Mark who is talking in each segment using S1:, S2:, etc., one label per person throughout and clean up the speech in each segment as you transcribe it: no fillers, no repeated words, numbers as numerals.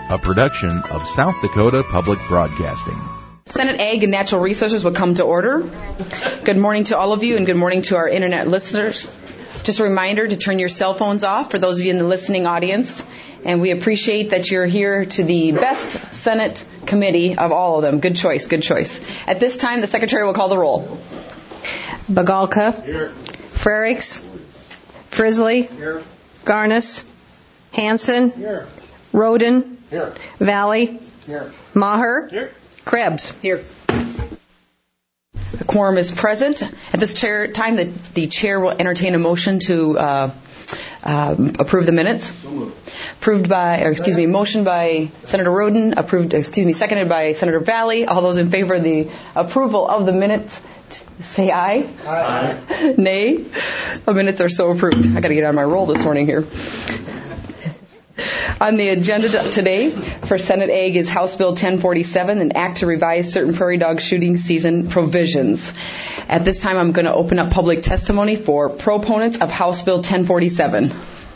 S1: a production of South Dakota Public Broadcasting.
S2: Senate Ag and Natural Resources will come to order. Good morning to all of you and good morning to our internet listeners. Just a reminder to turn your cell phones off for those of you in the listening audience. And we appreciate that you're here to the best Senate committee of all of them. Good choice, good choice. At this time, the Secretary will call the roll.
S3: Bagalka. Here. Frerichs. Frisley.
S4: Here.
S3: Garnis. Hanson.
S4: Here.
S3: Roden.
S4: Here.
S3: Valley.
S4: Here.
S3: Maher.
S4: Here.
S3: Krebs.
S2: Here. The quorum is present. At this time, the chair will entertain a motion to approve the minutes.
S4: So moved.
S2: Motion by Senator Roden, seconded by Senator Valley. All those in favor of the approval of the minutes, say aye.
S4: Aye.
S2: Nay. The minutes are so approved. I got to get on my roll this morning here. On the agenda today for Senate Ag is House Bill 1047, an act to revise certain prairie dog shooting season provisions. At this time, I'm going to open up public testimony for proponents of House Bill 1047.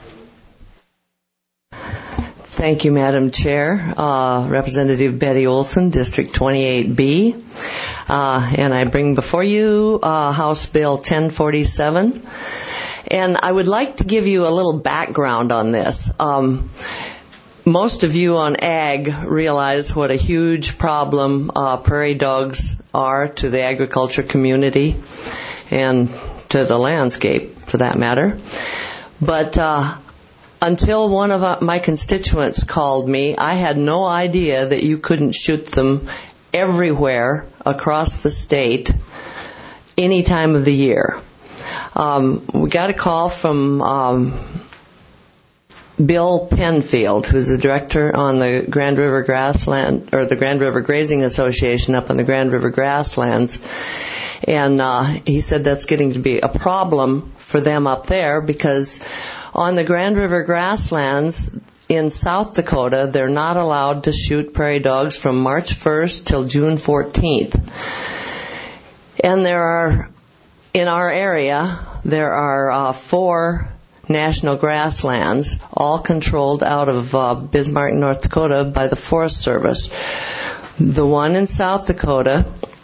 S5: Thank you, Madam Chair. Representative Betty Olson, District 28B. And I bring before you House Bill 1047. And I would like to give you a little background on this. Most of you on ag realize what a huge problem prairie dogs are to the agriculture community and to the landscape, for that matter. But until one of my constituents called me, I had no idea that you couldn't shoot them everywhere across the state any time of the year. We got a call from Bill Penfield, who's the director on the Grand River Grassland, or the Grand River Grazing Association up on the Grand River Grasslands. And he said that's getting to be a problem for them up there because on the Grand River Grasslands in South Dakota, they're not allowed to shoot prairie dogs from March 1st till June 14th. And in our area, there are 4 national grasslands, all controlled out of Bismarck, North Dakota by the Forest Service. The one in South Dakota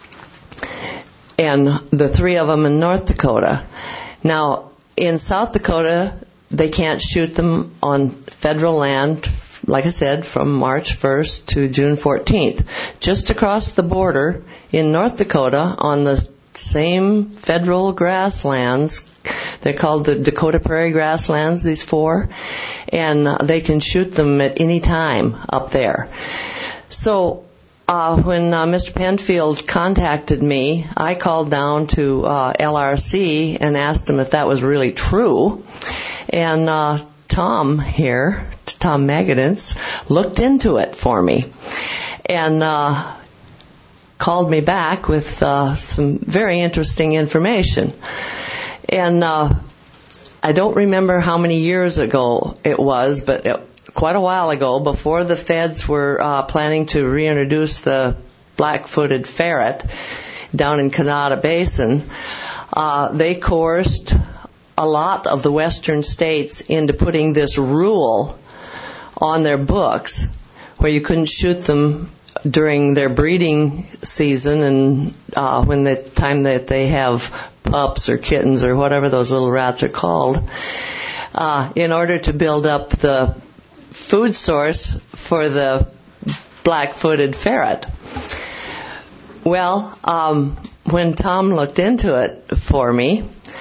S5: and the 3 of them in North Dakota. Now, in South Dakota, they can't shoot them on federal land, like I said, from March 1st to June 14th. Just across the border in North Dakota, on the same federal grasslands, they're called the Dakota Prairie Grasslands, these 4, and they can shoot them at any time up there. So when Mr. Penfield contacted me, I called down to LRC and asked him if that was really true. And Tom Magadance, looked into it for me and called me back with some very interesting information. And I don't remember how many years ago it was, but quite a while ago, before the feds were planning to reintroduce the black-footed ferret down in Kanata Basin, they coerced a lot of the western states into putting this rule on their books where you couldn't shoot them during their breeding season and when the time that they have pups or kittens or whatever those little rats are called, in order to build up the food source for the black-footed ferret. Well, when Tom looked into it for me,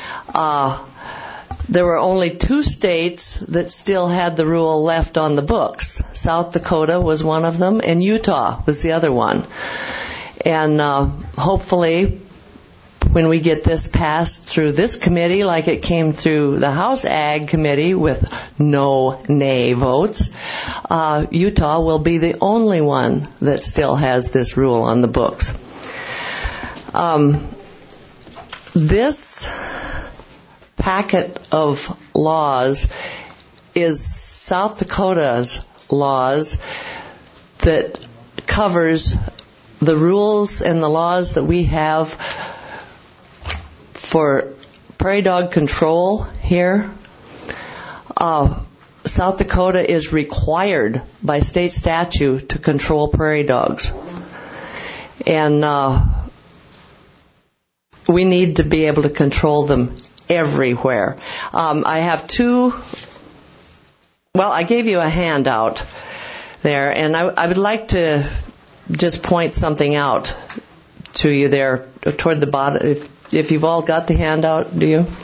S5: there were only 2 states that still had the rule left on the books. South Dakota was one of them, and Utah was the other one. And hopefully, when we get this passed through this committee, like it came through the House Ag Committee with no nay votes, Utah will be the only one that still has this rule on the books. This packet of laws is South Dakota's laws that covers the rules and the laws that we have for prairie dog control here. South Dakota is required by state statute to control prairie dogs. And we need to be able to control them everywhere. I have I gave you a handout there, and I would like to just point something out to you there toward the bottom. If you've all got the handout, do you?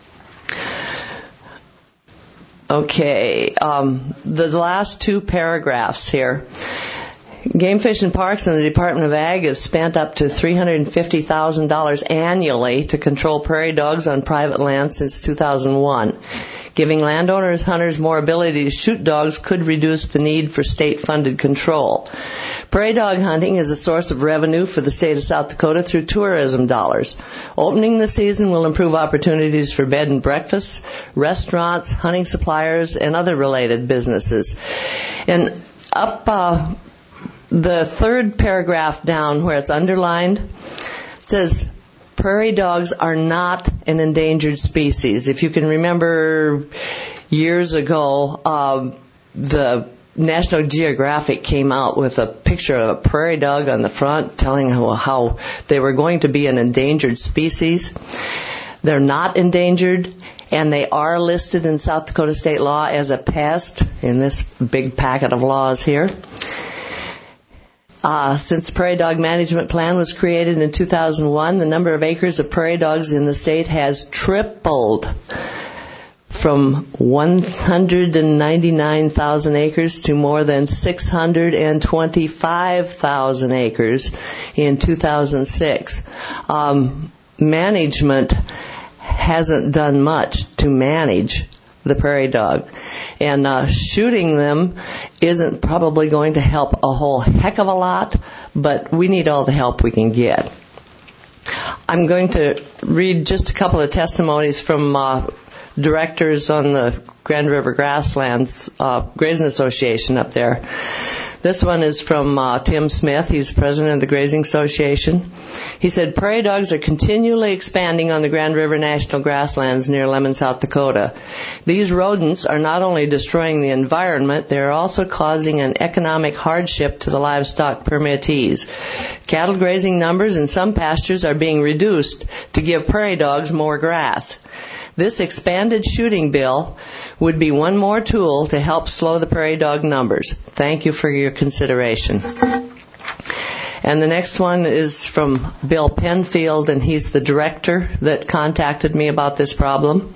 S5: Okay, the last two paragraphs here. Game Fish and Parks and the Department of Ag have spent up to $350,000 annually to control prairie dogs on private land since 2001. Giving landowners, hunters more ability to shoot dogs could reduce the need for state-funded control. Prairie dog hunting is a source of revenue for the state of South Dakota through tourism dollars. Opening the season will improve opportunities for bed and breakfasts, restaurants, hunting suppliers, and other related businesses. And up the third paragraph down where it's underlined, it says, prairie dogs are not an endangered species. If you can remember years ago, the National Geographic came out with a picture of a prairie dog on the front telling how they were going to be an endangered species. They're not endangered, and they are listed in South Dakota state law as a pest in this big packet of laws here. Since the Prairie Dog Management Plan was created in 2001, the number of acres of prairie dogs in the state has tripled from 199,000 acres to more than 625,000 acres in 2006. Management hasn't done much to manage the prairie dog. And shooting them isn't probably going to help a whole heck of a lot, but we need all the help we can get. I'm going to read just a couple of testimonies from directors on the Grand River Grasslands Grazing Association up there. This one is from Tim Smith. He's president of the Grazing Association. He said, prairie dogs are continually expanding on the Grand River National Grasslands near Lemon, South Dakota. These rodents are not only destroying the environment, they are also causing an economic hardship to the livestock permittees. Cattle grazing numbers in some pastures are being reduced to give prairie dogs more grass. This expanded shooting bill would be one more tool to help slow the prairie dog numbers. Thank you for your consideration. And the next one is from Bill Penfield, and he's the director that contacted me about this problem.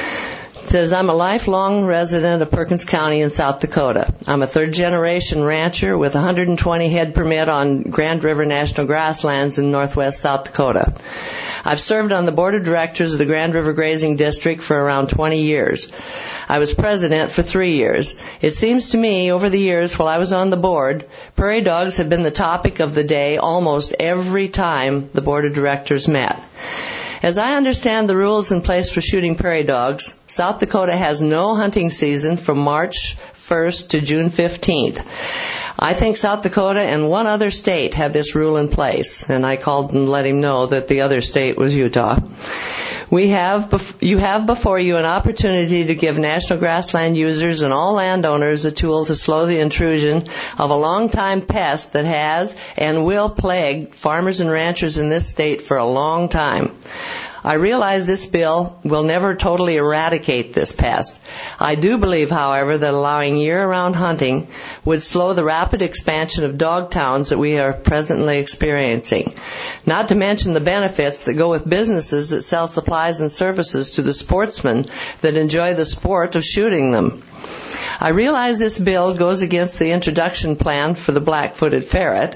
S5: It says, I'm a lifelong resident of Perkins County in South Dakota. I'm a third-generation rancher with 120 head permit on Grand River National Grasslands in northwest South Dakota. I've served on the board of directors of the Grand River Grazing District for around 20 years. I was president for 3 years. It seems to me, over the years while I was on the board, prairie dogs have been the topic of the day almost every time the board of directors met. As I understand the rules in place for shooting prairie dogs, South Dakota has no hunting season from March 1st to June 15th. I think South Dakota and one other state had this rule in place, and I called and let him know that the other state was Utah. You have before you an opportunity to give national grassland users and all landowners a tool to slow the intrusion of a long-time pest that has and will plague farmers and ranchers in this state for a long time. I realize this bill will never totally eradicate this pest. I do believe, however, that allowing year-round hunting would slow the rapid expansion of dog towns that we are presently experiencing. Not to mention the benefits that go with businesses that sell supplies and services to the sportsmen that enjoy the sport of shooting them. I realize this bill goes against the introduction plan for the black-footed ferret,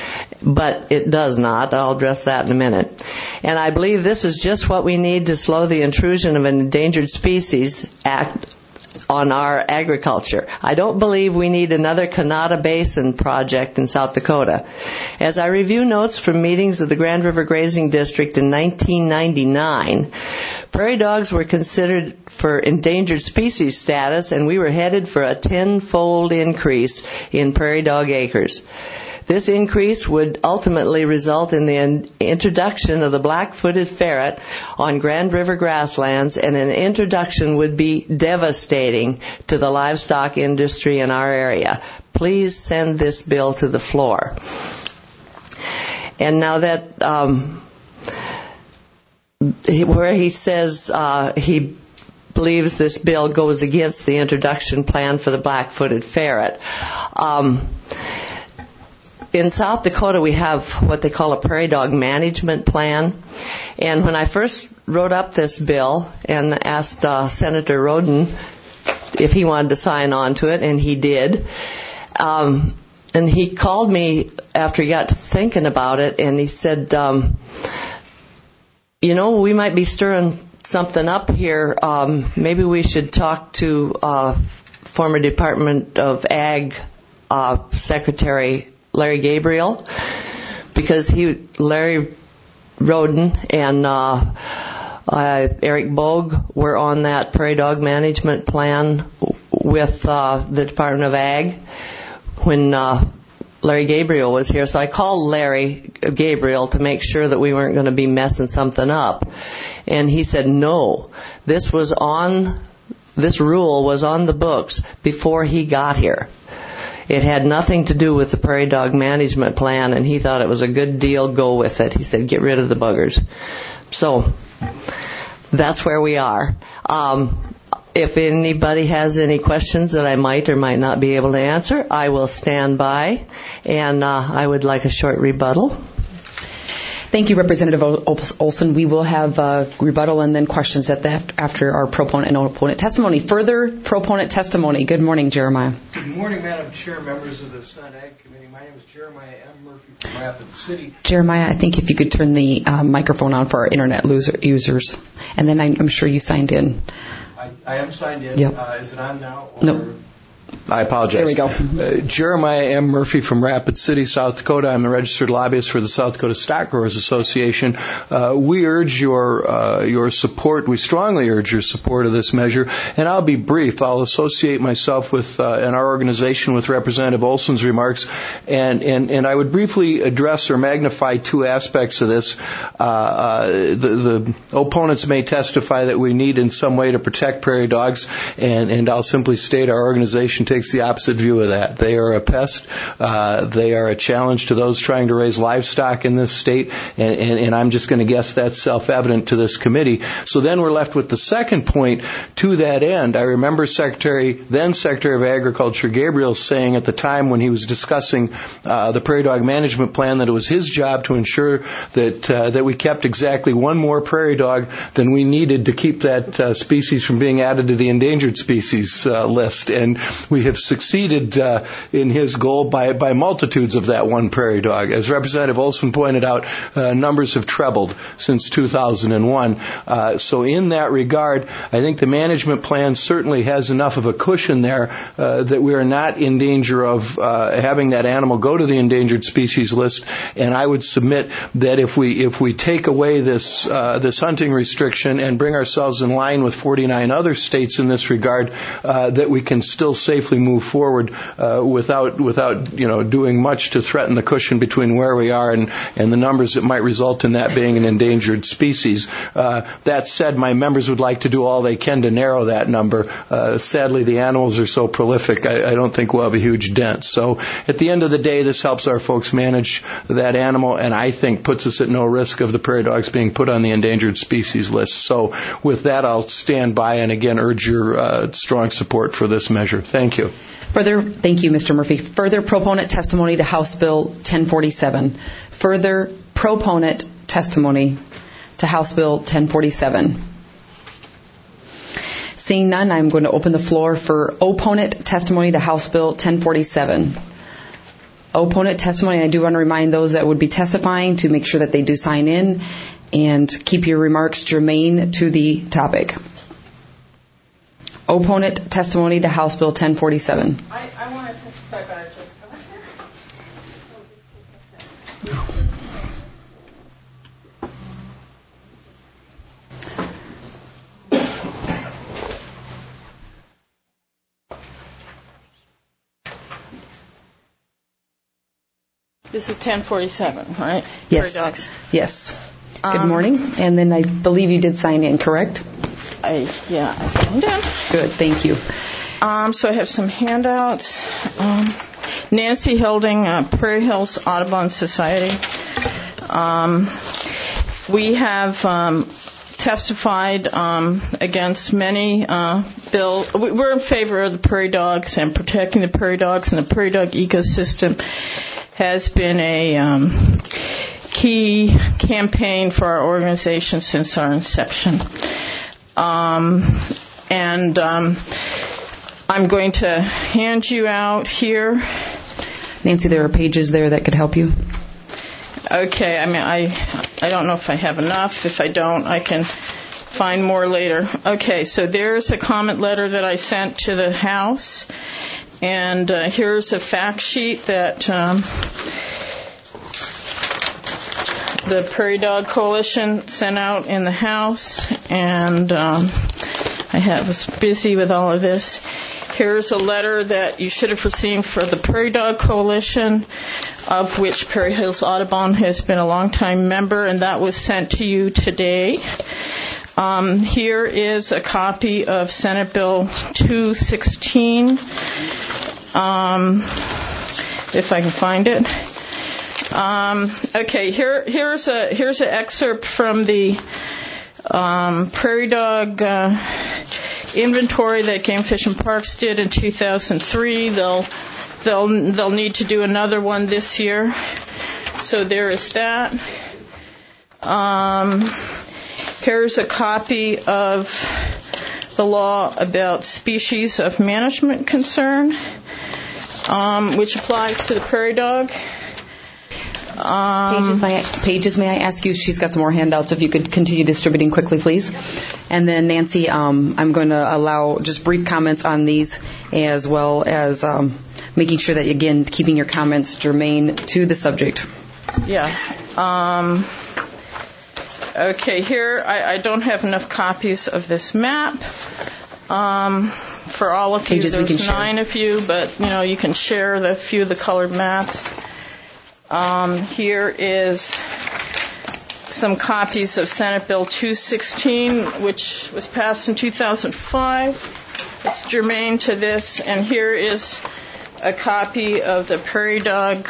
S5: but it does not. I'll address that in a minute. And I believe this is just what we need to slow the intrusion of an Endangered Species Act on our agriculture. I don't believe we need another Kanata Basin project in South Dakota. As I review notes from meetings of the Grand River Grazing District in 1999, prairie dogs were considered for endangered species status, and we were headed for a 10-fold increase in prairie dog acres. This increase would ultimately result in the introduction of the black-footed ferret on Grand River grasslands, and an introduction would be devastating to the livestock industry in our area. Please send this bill to the floor. And now that where he says he believes this bill goes against the introduction plan for the black-footed ferret. In South Dakota, we have what they call a prairie dog management plan. And when I first wrote up this bill and asked Senator Roden if he wanted to sign on to it, and he did, and he called me after he got to thinking about it, and he said, we might be stirring something up here. Maybe we should talk to former Department of Ag Secretary Larry Gabriel, because Larry Roden and Eric Bogue were on that prairie dog management plan with the Department of Ag when Larry Gabriel was here. So I called Larry Gabriel to make sure that we weren't going to be messing something up. And he said, no, this rule was on the books before he got here. It had nothing to do with the prairie dog management plan, and he thought it was a good deal. Go with it. He said, get rid of the buggers. So that's where we are. If anybody has any questions that I might or might not be able to answer, I will stand by, and I would like a short rebuttal.
S2: Thank you, Representative Olson. We will have rebuttal and then questions after our proponent and opponent testimony. Further proponent testimony. Good morning, Jeremiah.
S4: Good morning, Madam Chair, members of the Senate Ag Committee. My name is Jeremiah M. Murphy from Rapid City.
S2: Jeremiah, I think if you could turn the microphone on for our internet users. And then I'm sure you signed in.
S4: I am signed in.
S2: Yep.
S4: Is it on now?
S2: No.
S4: I apologize.
S2: There we go.
S4: Jeremiah M. Murphy from Rapid City, South Dakota. I'm a registered lobbyist for the South Dakota Stock Growers Association. We urge your support. We strongly urge your support of this measure. And I'll be brief. I'll associate myself with and our organization with Representative Olson's remarks, and I would briefly address or magnify two aspects of this. The opponents may testify that we need in some way to protect prairie dogs, and I'll simply state our organization takes the opposite view of that. They are a pest. They are a challenge to those trying to raise livestock in this state, and I'm just going to guess that's self-evident to this committee. So then we're left with the second point to that end. I remember then Secretary of Agriculture Gabriel saying at the time when he was discussing the prairie dog management plan that it was his job to ensure that we kept exactly one more prairie dog than we needed to keep that species from being added to the endangered species list. And we have succeeded in his goal by multitudes of that one prairie dog. As Representative Olson pointed out, numbers have trebled since 2001. So in that regard, I think the management plan certainly has enough of a cushion there that we are not in danger of having that animal go to the endangered species list. And I would submit that if we take away this hunting restriction and bring ourselves in line with 49 other states in this regard, that we can still safely move forward without doing much to threaten the cushion between where we are and the numbers that might result in that being an endangered species. That said, my members would like to do all they can to narrow that number. Sadly, the animals are so prolific, I don't think we'll have a huge dent. So at the end of the day, this helps our folks manage that animal, and I think puts us at no risk of the prairie dogs being put on the endangered species list. So with that, I'll stand by and again urge your strong support for this measure. Thank you.
S2: Thank you, Mr. Murphy. Further proponent testimony to House Bill 1047. Further proponent testimony to House Bill 1047. Seeing none, I'm going to open the floor for opponent testimony to House Bill 1047. Opponent testimony, and I do want to remind those that would be testifying to make sure that they do sign in and keep your remarks germane to the topic. Opponent testimony to House Bill 1047.
S6: I want to testify, but I just... This is 1047, right?
S2: Yes.
S6: Prairie dogs.
S2: Yes. Good morning. And then I believe you did sign in, correct?
S6: I signed in.
S2: Good, thank you.
S6: So I have some handouts. Nancy Hilding, Prairie Hills Audubon Society. We have testified against many bills. We're in favor of the prairie dogs and protecting the prairie dogs, and the prairie dog ecosystem has been a key campaign for our organization since our inception. I'm going to hand you out here.
S2: Nancy, there are pages there that could help you.
S6: Okay, I don't know if I have enough. If I don't, I can find more later. Okay, so there's a comment letter that I sent to the House, and here's a fact sheet that the Prairie Dog Coalition sent out in the House, and I was busy with all of this. Here's a letter that you should have received for the Prairie Dog Coalition, of which Prairie Hills Audubon has been a longtime member, and that was sent to you today. Here is a copy of Senate Bill 216, if I can find it. Okay, here's an excerpt from the Prairie Dog inventory that Game Fish and Parks did in 2003. They'll need to do another one this year. So there is that. Here's a copy of the law about species of management concern, which applies to the prairie dog.
S2: Pages, may I ask you? She's got some more handouts. If you could continue distributing quickly, please. And then, Nancy, I'm going to allow just brief comments on these, as well as making sure that, again, keeping your comments germane to the subject.
S6: Yeah. Okay, here I don't have enough copies of this map. For all of
S2: pages
S6: you, there's 9 of you, but you can share the few of the colored maps. Here is some copies of Senate Bill 216, which was passed in 2005. It's germane to this. And here is a copy of the Prairie Dog,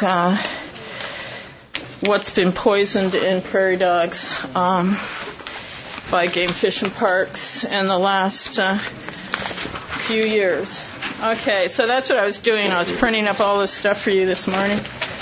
S6: What's Been Poisoned in Prairie Dogs, by Game Fish and Parks in the last few years. Okay, so that's what I was doing. I was printing up all this stuff for you this morning.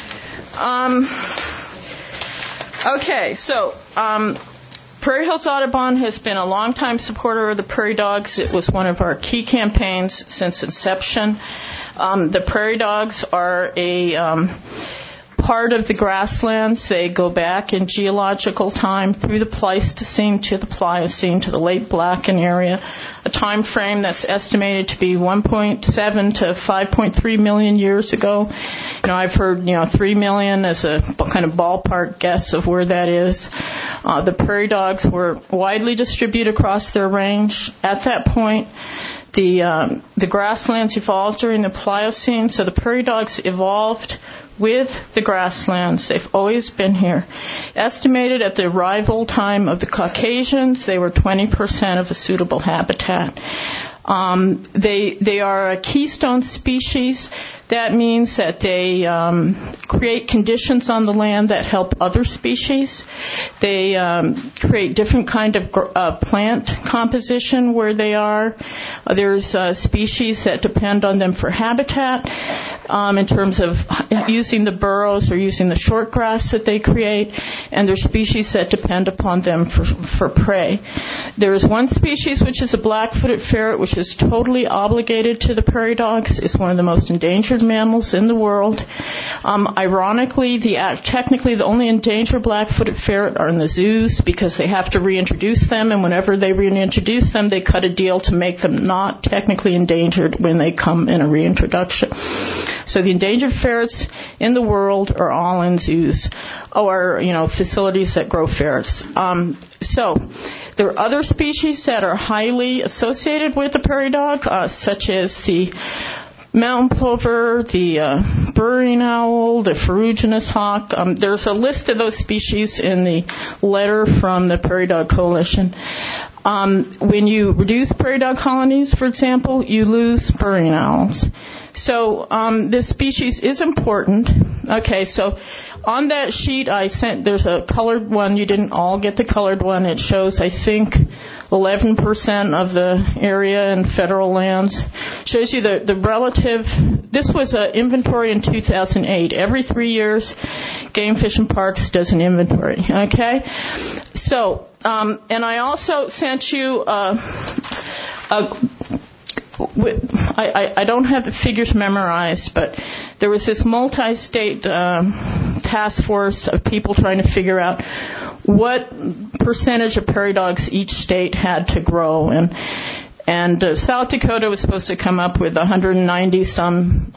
S6: Okay, so Prairie Hills Audubon has been a longtime supporter of the prairie dogs. It was one of our key campaigns since inception. The prairie dogs are a part of the grasslands. They go back in geological time through the Pleistocene to the Pliocene to the late Blacken area, a time frame that's estimated to be 1.7 to 5.3 million years ago. I've heard 3 million as a kind of ballpark guess of where that is. The prairie dogs were widely distributed across their range at that point. The grasslands evolved during the Pliocene, so the prairie dogs evolved with the grasslands. They've always been here. Estimated at the arrival time of the Caucasians, they were 20% of the suitable habitat. They are a keystone species. That means that they create conditions on the land that help other species. They create different kind of plant composition where they are. There's species that depend on them for habitat in terms of using the burrows or using the short grass that they create, and there's species that depend upon them for prey. There is one species, which is a black-footed ferret, which is totally obligated to the prairie dogs. It's one of the most endangered mammals in the world. Ironically, technically the only endangered black-footed ferret are in the zoos because they have to reintroduce them, and whenever they reintroduce them, they cut a deal to make them not technically endangered when they come in a reintroduction. So the endangered ferrets in the world are all in zoos or, facilities that grow ferrets. So there are other species that are highly associated with the prairie dog, such as the mountain plover, the burrowing owl, the ferruginous hawk. There's a list of those species in the letter from the Prairie Dog Coalition. When you reduce prairie dog colonies, for example, you lose burrowing owls. So this species is important. Okay, so on that sheet I sent, there's a colored one. You didn't all get the colored one. It shows, I think, 11% of the area in federal lands. Shows you the relative. This was an inventory in 2008. Every 3 years, Game Fish and Parks does an inventory. Okay, so and I also sent you I don't have the figures memorized, but there was this multi-state task force of people trying to figure out what percentage of prairie dogs each state had to grow. And South Dakota was supposed to come up with 190-some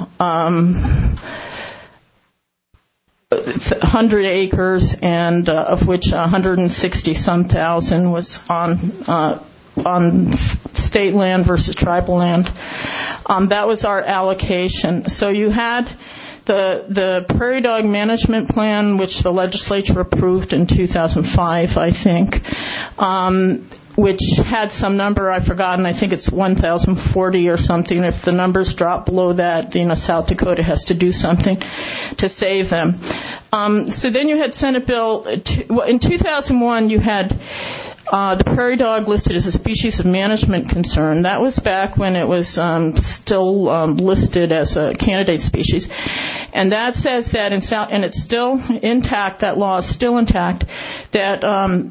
S6: 100 acres, and of which 160-some thousand was on state land versus tribal land. That was our allocation. So you had the Prairie Dog Management Plan, which the legislature approved in 2005, I think, which had some number I've forgotten. I think it's 1,040 or something. If the numbers drop below that, South Dakota has to do something to save them. So then you had Senate Bill. In 2001, you had the prairie dog listed as a species of management concern. That was back when it was still listed as a candidate species. And that says that and it's still intact, that law is still intact, that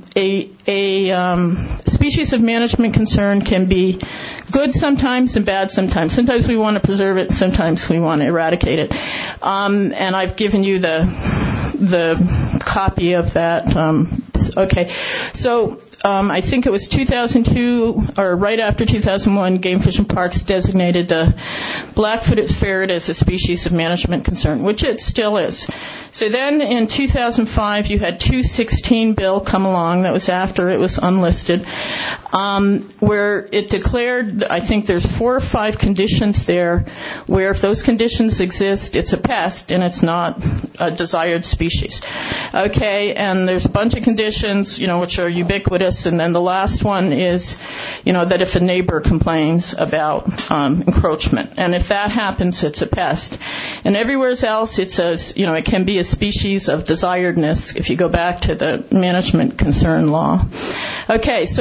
S6: a species of management concern can be good sometimes and bad sometimes. Sometimes we want to preserve it, sometimes we want to eradicate it. And I've given you the copy of that. Okay, so I think it was 2002 or right after 2001, Game Fish and Parks designated the black-footed ferret as a species of management concern, which it still is. So then in 2005, you had 216 bill come along. That was after it was unlisted, where it declared, I think there's 4 or 5 conditions there, where if those conditions exist, it's a pest and it's not a desired species. Okay, and there's a bunch of conditions, which are ubiquitous, and then the last one is, that if a neighbor complains about encroachment, and if that happens, it's a pest. And everywhere else, it says, it can be a species of desiredness if you go back to the management concern law. Okay, so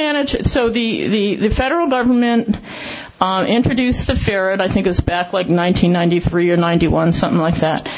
S6: the federal government introduced the ferret. I think it was back like 1993 or 91, something like that.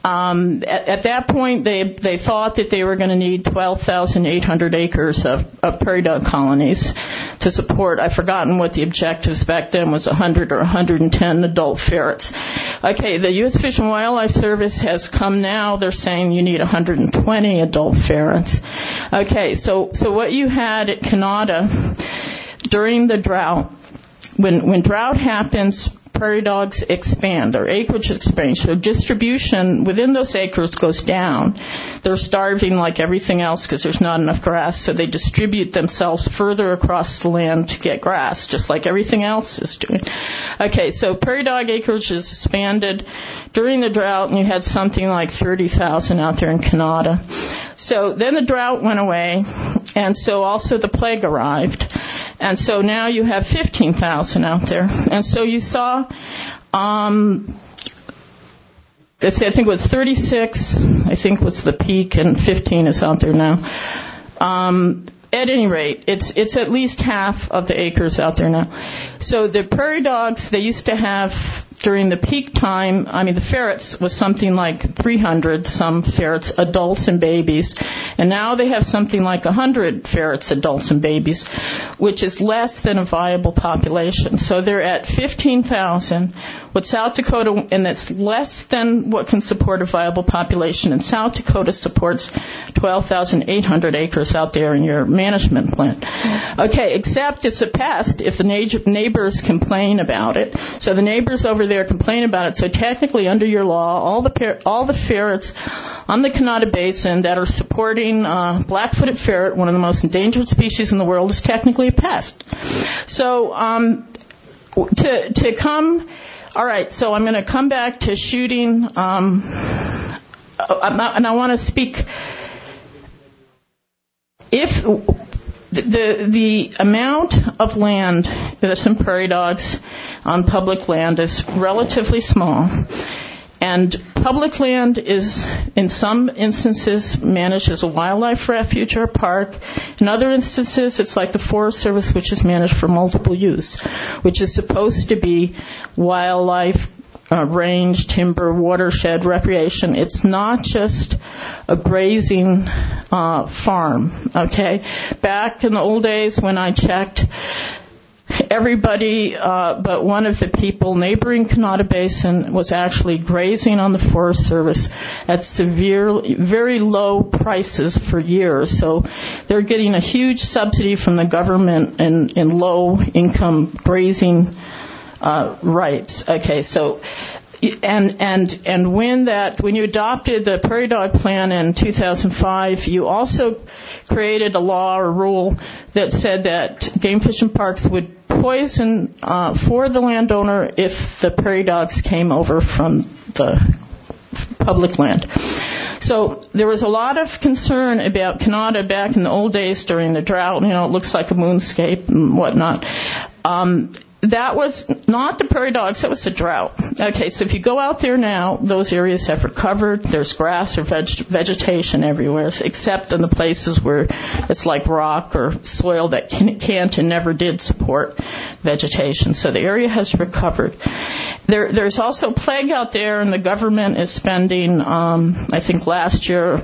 S6: At that point, they thought that they were going to need 12,800 acres of prairie dog colonies to support. I've forgotten what the objectives back then was, 100 or 110 adult ferrets. Okay, the U.S. Fish and Wildlife Service has come now. They're saying you need 120 adult ferrets. Okay, so what you had at Kanata during the drought, when drought happens, prairie dogs expand, their acreage expands, so distribution within those acres goes down. They're starving like everything else because there's not enough grass, so they distribute themselves further across the land to get grass, just like everything else is doing. Okay, so prairie dog acreage is expanded during the drought, and you had something like 30,000 out there in Kanata. So then the drought went away, and so also the plague arrived. And so now you have 15,000 out there. And so you saw, I think it was 36, I think was the peak, and 15 is out there now. At any rate, it's at least half of the acres out there now. So the prairie dogs, they used to have, during the peak time, the ferrets was something like 300, some ferrets, adults and babies. And now they have something like 100 ferrets, adults and babies, which is less than a viable population. So they're at 15,000 with South Dakota, and that's less than what can support a viable population. And South Dakota supports 12,800 acres out there in your management plan. Okay, except it's a pest if the neighbors complain about it. So the neighbors over there complain about it. So technically, under your law, all the ferrets on the Kanata Basin that are supporting black-footed ferret, one of the most endangered species in the world, is technically a pest. So to come All right, so I'm going to come back to shooting, and I want to speak. If the amount of land that's in prairie dogs on public land is relatively small, and public land is, in some instances, managed as a wildlife refuge or a park. In other instances, it's like the Forest Service, which is managed for multiple use, which is supposed to be wildlife, range, timber, watershed, recreation. It's not just a grazing farm, okay? Back in the old days when I checked, everybody but one of the people neighboring Kanawha Basin was actually grazing on the Forest Service at very low prices for years. So they're getting a huge subsidy from the government in low-income grazing rights. Okay, so and when you adopted the Prairie Dog Plan in 2005, you also created a law or rule that said that game fish and parks would poison for the landowner if the prairie dogs came over from the public land. So there was a lot of concern about Kanawha back in the old days during the drought. You know, it looks like a moonscape and whatnot. That was not the prairie dogs, that was the drought. Okay, so if you go out there now, those areas have recovered. There's grass or vegetation everywhere, except in the places where it's like rock or soil that can't and never did support vegetation. So the area has recovered. There's also plague out there, and the government is spending, I think last year,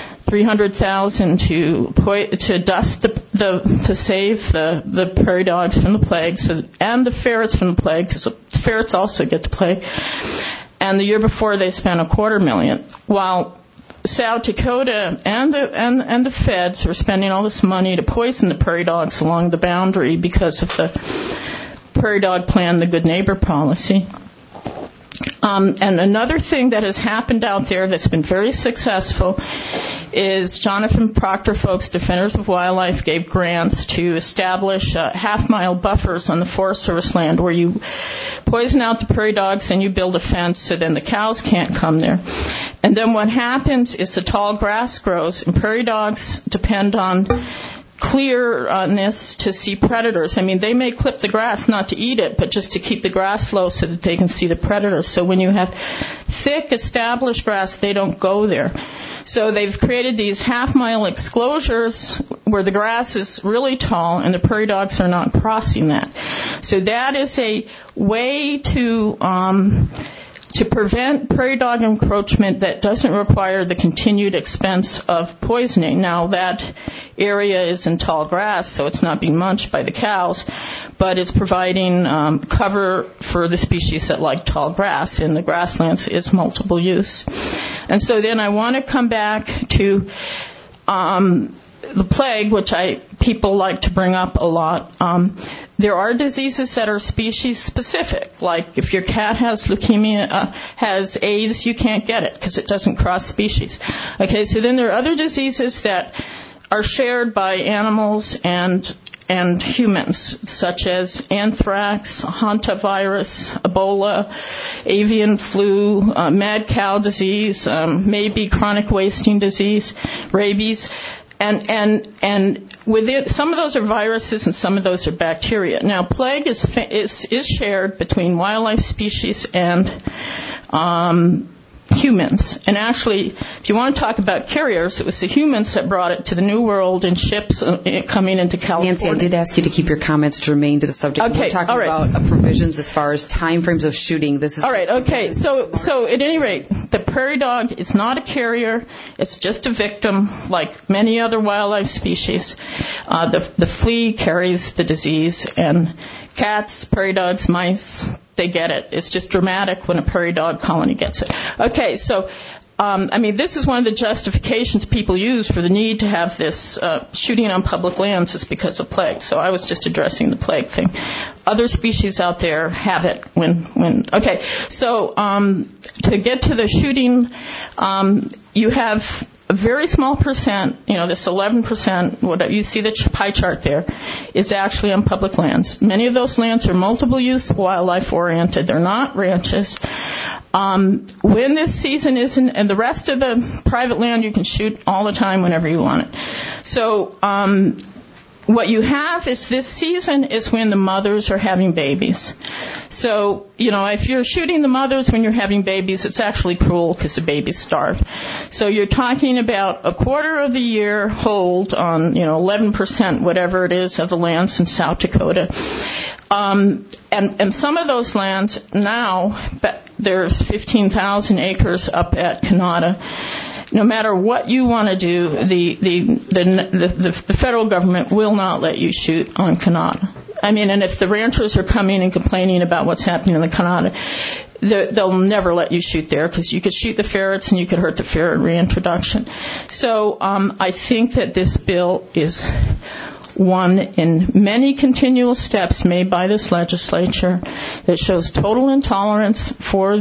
S6: $300,000 to dust to save the prairie dogs from the plague, and the ferrets from the plague, because the ferrets also get the plague. And the year before they spent $250,000, while South Dakota and the feds are spending all this money to poison the prairie dogs along the boundary because of the Prairie Dog Plan, the Good Neighbor policy. And another thing that has happened out there that's been very successful is Jonathan Proctor folks, Defenders of Wildlife, gave grants to establish half-mile buffers on the Forest Service land where you poison out the prairie dogs and you build a fence so then the cows can't come there. And then what happens is the tall grass grows, and prairie dogs depend on clearness to see predators. I mean, they may clip the grass not to eat it, but just to keep the grass low so that they can see the predators. So when you have thick, established grass, they don't go there. So they've created these half-mile exclosures where the grass is really tall and the prairie dogs are not crossing that. So that is a way to prevent prairie dog encroachment that doesn't require the continued expense of poisoning. Now, that area is in tall grass, so it's not being munched by the cows, but it's providing cover for the species that like tall grass. In the grasslands, it's multiple use. And so then I want to come back to the plague, which people like to bring up a lot. There are diseases that are species specific, like if your cat has leukemia, has AIDS, you can't get it because it doesn't cross species. Okay, so then there are other diseases that are shared by animals and humans, such as anthrax, hantavirus, Ebola, avian flu, mad cow disease, maybe chronic wasting disease, rabies. And within some of those are viruses and some of those are bacteria. Now, plague is shared between wildlife species and humans. And actually, if you want to talk about carriers, it was the humans that brought it to the New World in ships coming into California.
S2: Nancy, I did ask you to keep your comments germane to the subject.
S6: Okay,
S2: we're talking about provisions as far as time frames of shooting. This is
S6: all right. Okay, so at any rate, the prairie dog is not a carrier. It's just a victim, like many other wildlife species. The flea carries the disease, and cats, prairie dogs, mice, they get it. It's just dramatic when a prairie dog colony gets it. Okay, so, this is one of the justifications people use for the need to have this shooting on public lands is because of plague. So I was just addressing the plague thing. Other species out there have it okay. So, to get to the shooting, you have a very small percent, this 11%, what you see the pie chart there, is actually on public lands. Many of those lands are multiple use, wildlife oriented. They're not ranches. When this season isn't, and the rest of the private land you can shoot all the time whenever you want it. So, what you have is this season is when the mothers are having babies. So, if you're shooting the mothers when you're having babies, it's actually cruel because the babies starve. So you're talking about a quarter of the year hold on, 11%, whatever it is, of the lands in South Dakota. And some of those lands now, there's 15,000 acres up at Kanata. No matter what you want to do, the federal government will not let you shoot on Kanata. And if the ranchers are coming and complaining about what's happening in the Kanata, they'll never let you shoot there because you could shoot the ferrets and you could hurt the ferret reintroduction. So I think that this bill is one in many continual steps made by this legislature that shows total intolerance for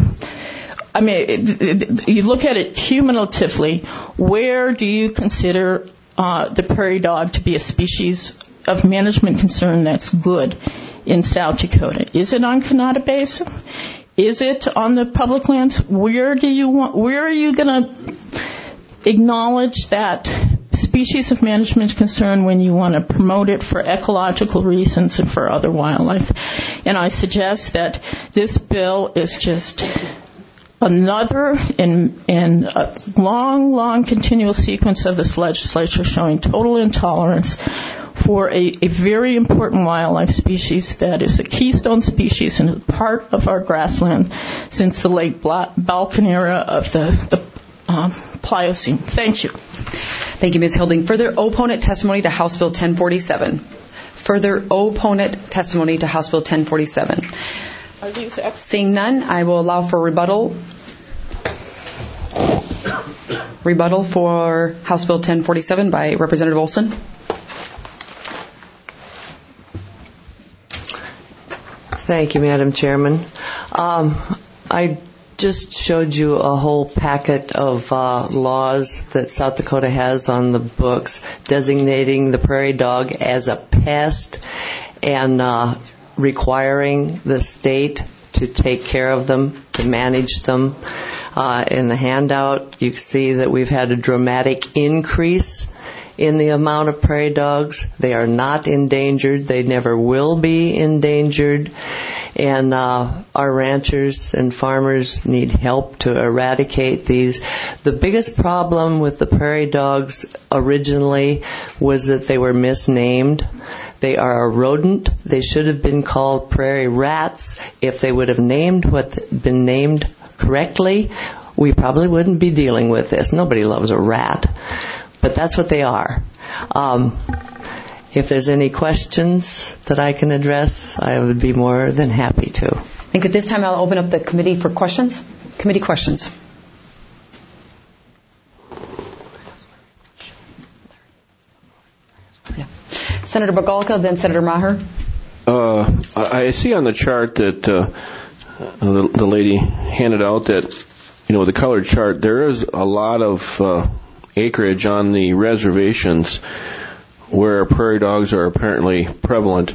S6: you look at it cumulatively. Where do you consider the prairie dog to be a species of management concern that's good in South Dakota? Is it on Kanata Basin? Is it on the public lands? Where are you going to acknowledge that species of management concern when you want to promote it for ecological reasons and for other wildlife? And I suggest that this bill is just another in a long continual sequence of this legislature showing total intolerance for a very important wildlife species that is a keystone species and a part of our grassland since the late Balkan era of the Pliocene. Thank you.
S2: Thank you, Ms. Hilding. Further opponent testimony to House Bill 1047. Further opponent testimony to House Bill 1047. Seeing none, I will allow for rebuttal. Rebuttal for House Bill 1047 by Representative Olson.
S5: Thank you, Madam Chairman. I just showed you a whole packet of laws that South Dakota has on the books designating the prairie dog as a pest and requiring the state to take care of them, to manage them. In the handout, you see that we've had a dramatic increase in the amount of prairie dogs. They are not endangered. They never will be endangered. And our ranchers and farmers need help to eradicate these. The biggest problem with the prairie dogs originally was that they were misnamed. They are a rodent. They should have been called prairie rats. If they would have been named correctly, we probably wouldn't be dealing with this. Nobody loves a rat. But that's what they are. If there's any questions that I can address, I would be more than happy to.
S2: I think at this time I'll open up the committee for questions. Committee questions. Yeah. Senator Bagalka, then Senator Maher.
S7: I see on the chart that the lady handed out that, the colored chart, there is a lot of acreage on the reservations where prairie dogs are apparently prevalent.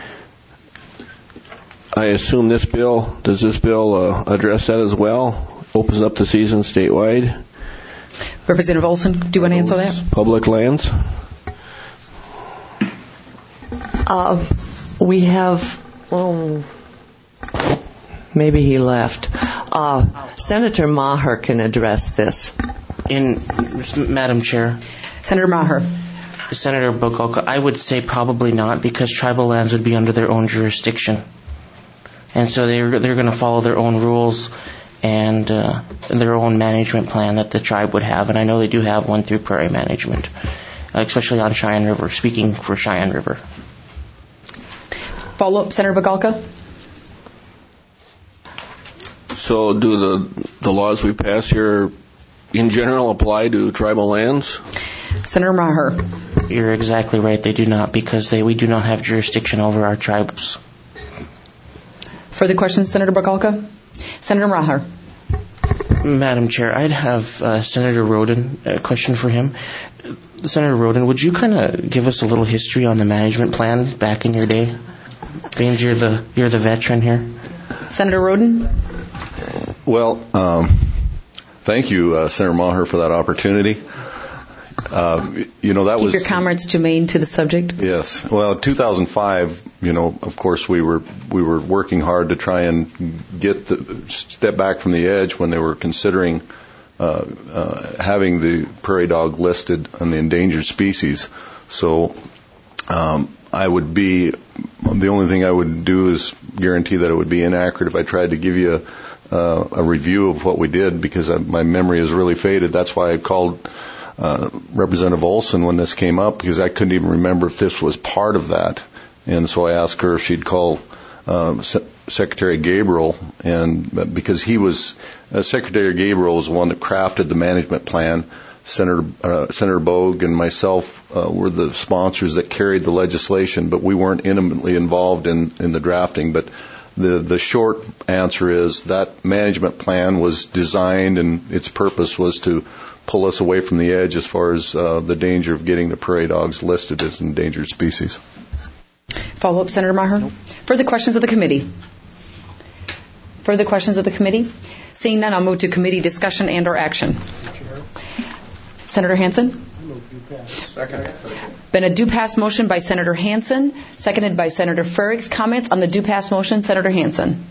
S7: I assume does this bill address that as well? Opens up the season statewide?
S2: Representative Olson, do you want to answer that?
S7: Public lands?
S5: We have, maybe he left. Senator Maher can address this.
S8: Madam Chair.
S2: Senator Maher.
S8: Senator Bagalka, I would say probably not, because tribal lands would be under their own jurisdiction. And so they're going to follow their own rules and their own management plan that the tribe would have. And I know they do have one through prairie management, especially on Cheyenne River, speaking for Cheyenne River.
S2: Follow-up, Senator Bagalka.
S7: So do the laws we pass here in general apply to tribal lands?
S2: Senator Maher.
S8: You're exactly right. They do not, because we do not have jurisdiction over our tribes.
S2: Further questions, Senator Bagalka? Senator Maher.
S8: Madam Chair, I'd have Senator Roden, a question for him. Senator Roden, would you kind of give us a little history on the management plan back in your day? Being you're the veteran here.
S2: Senator Roden?
S9: Well, thank you, Senator Maher, for that opportunity. That
S2: Keep your comments germane to the subject.
S9: Yes. Well, 2005, of course, we were working hard to try and step back from the edge when they were considering having the prairie dog listed on the endangered species. So the only thing I would do is guarantee that it would be inaccurate if I tried to give you a review of what we did, because my memory has really faded. That's why I called Representative Olson when this came up, because I couldn't even remember if this was part of that. And so I asked her if she'd call Secretary Gabriel, and because Secretary Gabriel was the one that crafted the management plan. Senator Bogue and myself were the sponsors that carried the legislation, but we weren't intimately involved in the drafting. But the short answer is that management plan was designed, and its purpose was to pull us away from the edge as far as the danger of getting the prairie dogs listed as endangered species.
S2: Follow up, Senator Maher? Nope. Further questions of the committee? Seeing none, I'll move to committee discussion and or action. Senator Hansen?
S1: Second.
S2: Been a do-pass motion by Senator Hansen, seconded by Senator Frerichs. Comments on the do-pass motion? Senator Hansen.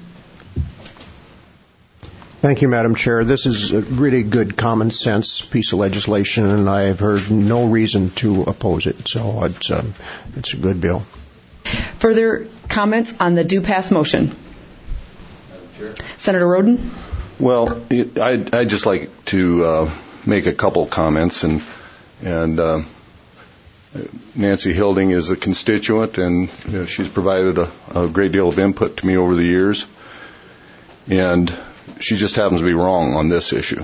S10: Thank you, Madam Chair. This is a really good common sense piece of legislation, and I have heard no reason to oppose it. So it's a good bill.
S2: Further comments on the do-pass motion? Senator Roden?
S9: Well, I'd just like to make a couple comments, and Nancy Hilding is a constituent, and she's provided a great deal of input to me over the years, and she just happens to be wrong on this issue.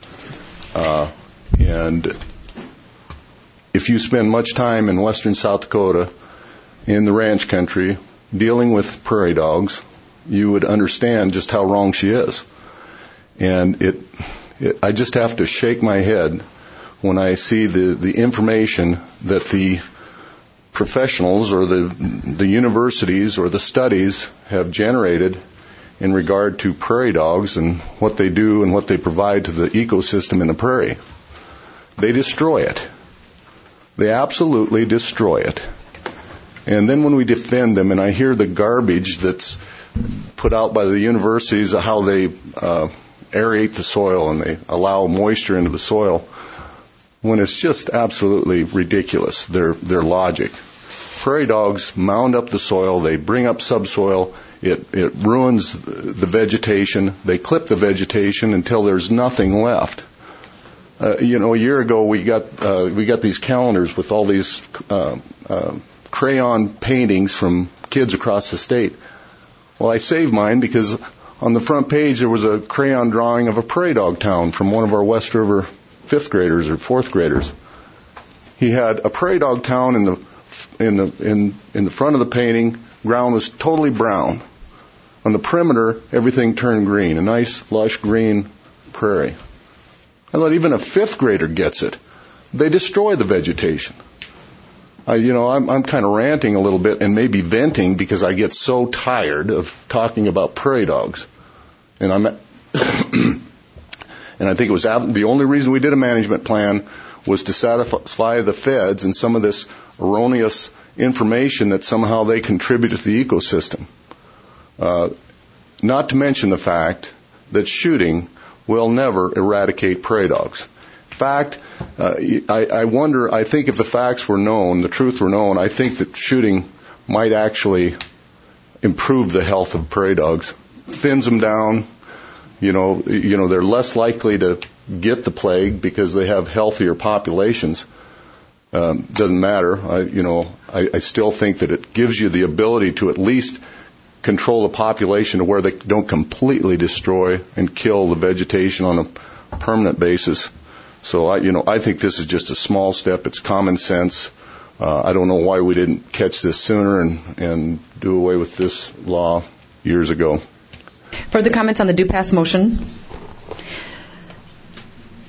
S9: And if you spend much time in western South Dakota, in the ranch country, dealing with prairie dogs, you would understand just how wrong she is. And I just have to shake my head when I see the information that the professionals or the universities or the studies have generated in regard to prairie dogs and what they do and what they provide to the ecosystem in the prairie. They destroy it. They absolutely destroy it. And then when we defend them, and I hear the garbage that's put out by the universities of how they aerate the soil and they allow moisture into the soil, when it's just absolutely ridiculous, their logic. Prairie dogs mound up the soil, they bring up subsoil, it ruins the vegetation, they clip the vegetation until there's nothing left. A year ago we got these calendars with all these crayon paintings from kids across the state. Well, I saved mine because on the front page there was a crayon drawing of a prairie dog town from one of our West River fifth graders or fourth graders. He had a prairie dog town in the front of the painting. Ground was totally brown. On the perimeter, everything turned green, a nice, lush green prairie. I thought even a fifth grader gets it. They destroy the vegetation. I'm kind of ranting a little bit and maybe venting because I get so tired of talking about prairie dogs. And and I think it was the only reason we did a management plan was to satisfy the feds and some of this erroneous information that somehow they contribute to the ecosystem. Not to mention the fact that shooting will never eradicate prairie dogs. In fact, I think if the facts were known, the truth were known, I think that shooting might actually improve the health of prairie dogs. Thins them down. They're less likely to get the plague because they have healthier populations. Doesn't matter. I still think that it gives you the ability to at least control the population to where they don't completely destroy and kill the vegetation on a permanent basis. So I think this is just a small step. It's common sense. I don't know why we didn't catch this sooner and do away with this law years ago.
S2: Further comments on the do-pass motion?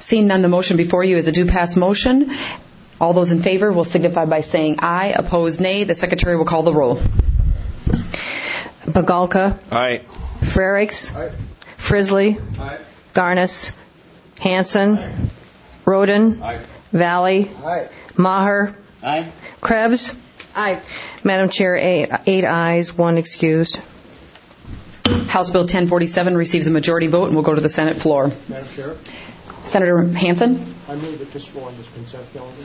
S2: Seeing none, the motion before you is a do-pass motion. All those in favor will signify by saying aye. Opposed, nay. The Secretary will call the roll.
S3: Bagalka.
S7: Aye.
S3: Frerichs. Frisley. Garnis. Hanson. Roden. Valley. Maher. Krebs. Madam Chair, 8 ayes, 1 excused.
S2: House Bill 1047 receives a majority vote and will go to the Senate floor.
S10: Madam Chair,
S2: Senator Hansen?
S10: I move that this go on this consent calendar.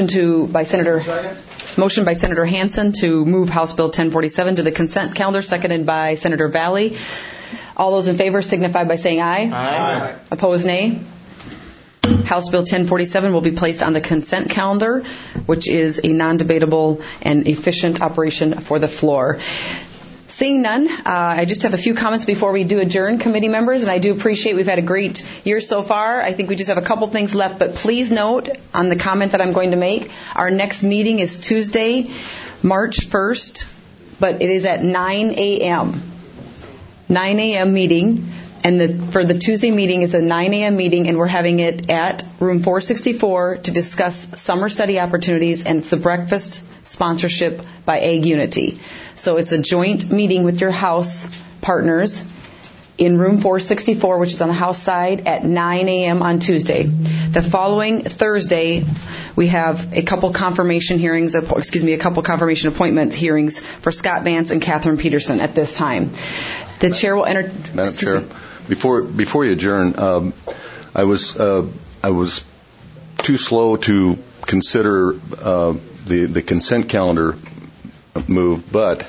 S2: Motion by Senator Hansen to move House Bill 1047 to the consent calendar, seconded by Senator Valley. All those in favor signify by saying aye.
S8: Aye.
S2: Opposed, nay. House Bill 1047 will be placed on the consent calendar, which is a non-debatable and efficient operation for the floor. Seeing none, I just have a few comments before we do adjourn, committee members, and I do appreciate we've had a great year so far. I think we just have a couple things left, but please note on the comment that I'm going to make, our next meeting is Tuesday, March 1st, but it is at 9 a.m. 9 a.m. meeting, and for the Tuesday meeting is a 9 a.m. meeting, and we're having it at room 464 to discuss summer study opportunities, and it's the breakfast sponsorship by Ag Unity. So it's a joint meeting with your House partners in room 464, which is on the House side, at 9 a.m. on Tuesday. The following Thursday, we have a couple confirmation appointment hearings for Scott Vance and Catherine Peterson at this time. The chair will enter.
S9: Madam Chair, before you adjourn, I was too slow to consider the consent calendar move, but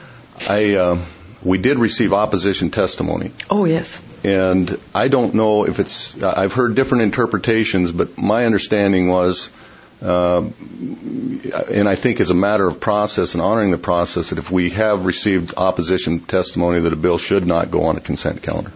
S9: we did receive opposition testimony.
S2: Oh, yes.
S9: And I don't know if I've heard different interpretations, but my understanding was, and I think as a matter of process and honoring the process, that if we have received opposition testimony, that a bill should not go on a consent calendar.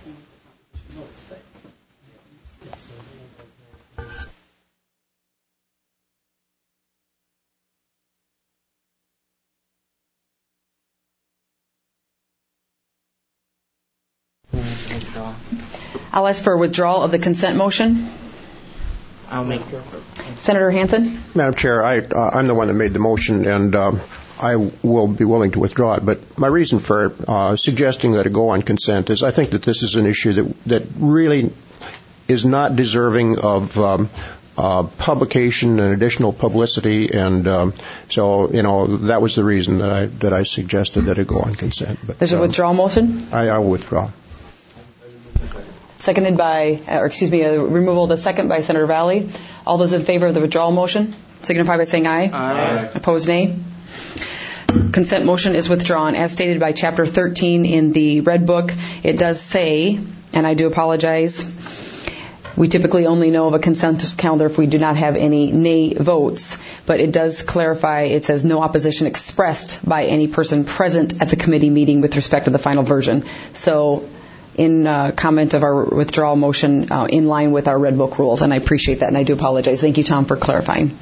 S2: I'll ask for a withdrawal of the consent motion.
S8: I'll make
S2: Senator Hansen?
S10: Madam Chair, I'm the one that made the motion, and I will be willing to withdraw it. But my reason for suggesting that it go on consent is I think that this is an issue that really is not deserving of publication and additional publicity, and so that was the reason that I suggested that it go on consent. But
S2: there's a withdrawal motion.
S10: I will withdraw.
S2: Seconded by, removal of the second by Senator Valley. All those in favor of the withdrawal motion signify by saying aye.
S8: Aye.
S2: Opposed, nay. Consent motion is withdrawn. As stated by Chapter 13 in the Red Book, it does say, and I do apologize, we typically only know of a consent calendar if we do not have any nay votes, but it does clarify, it says no opposition expressed by any person present at the committee meeting with respect to the final version. So, in comment of our withdrawal motion in line with our Red Book rules, and I appreciate that, and I do apologize. Thank you, Tom, for clarifying.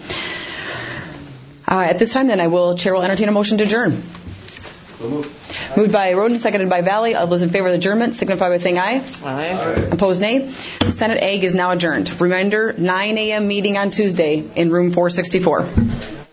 S2: At this time, then, Chair will entertain a motion to adjourn. Moved by Roden, seconded by Valley. All those in favor of adjournment signify by saying aye.
S8: Aye.
S2: Opposed, nay. Senate Ag is now adjourned. Reminder, 9 a.m. meeting on Tuesday in room 464.